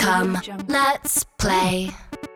Come, let's play.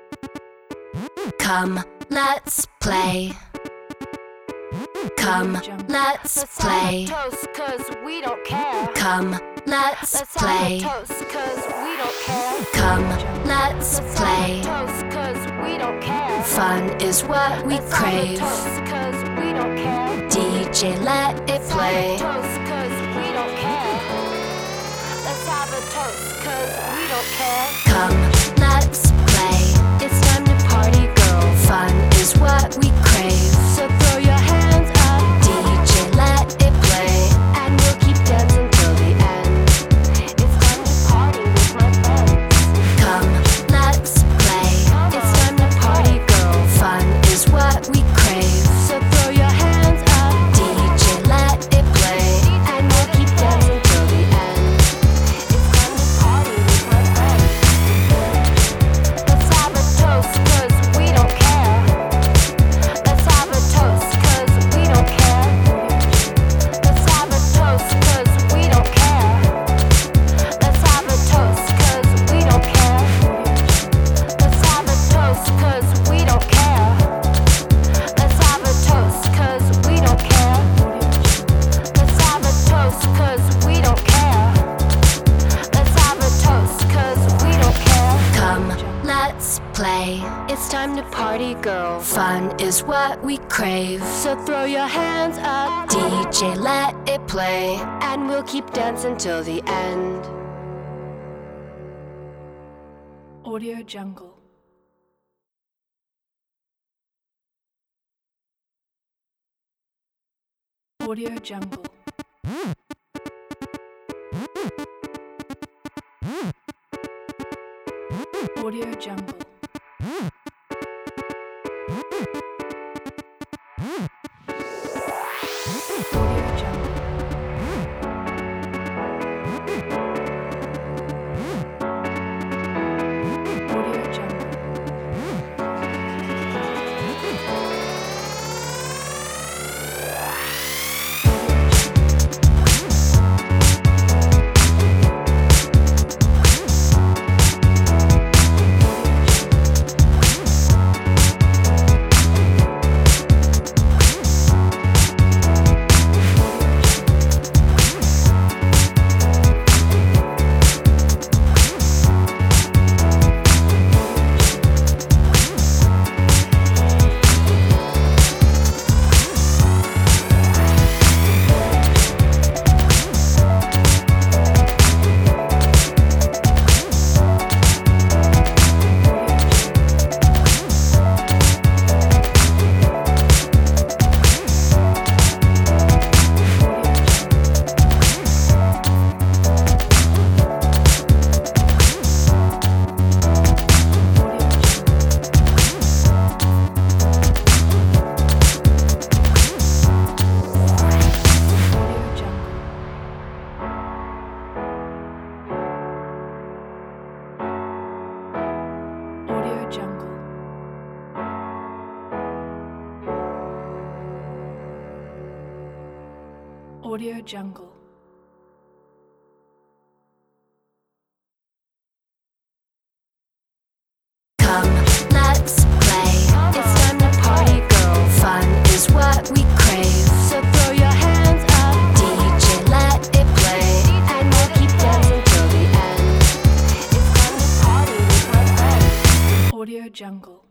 Come, let's play. Come, let's play. Toast, 'cause we don't care. Come, let's play. Toast, 'cause we don't care. Come, let's play. Toast, 'cause we don't care. Fun is what we crave. Toast, 'cause we don't care. DJ, let it play. Toast, 'cause we don't care. Let's have a toast, 'cause we don't care. Come, let's play. It's time to party, girl. Fun is what we crave. So throw your hands up, DJ, let it play. and we'll keep dancing till the end. It's time to party with my friends. Come, let's play. It's time to party, girl. Fun is what we crave. So throw your hands up, DJ, let it play. and we'll keep dancing till the end. It's time to party with my friends. Let's have a toast, 'cause we don't care. Let's have a toast, 'cause we don't care. Let's have a toast, 'cause we don't care. Let's have a toast, 'cause we don't care. Let's have a toast, 'cause we don't care. Let's have a toast, 'cause we don't care. Let's have a toast, 'cause we don't care. Let's have a toast, 'cause we don't care. Come, let's play. It's time to party, girl. Fun is what we crave. So throw your hands up, DJ, let it play. and we'll keep dancing till the end. Audio Jungle. Audio Jungle. Audio Jungle. Audio Jungle. Audio Jungle. Audio Jungle. Audio Jungle. Come, let's play. It's time to party, girl. Fun is what we crave. So throw your hands up, DJ, let it play. and we'll keep dancing till the end. It's time to party with my friends. Audio Jungle.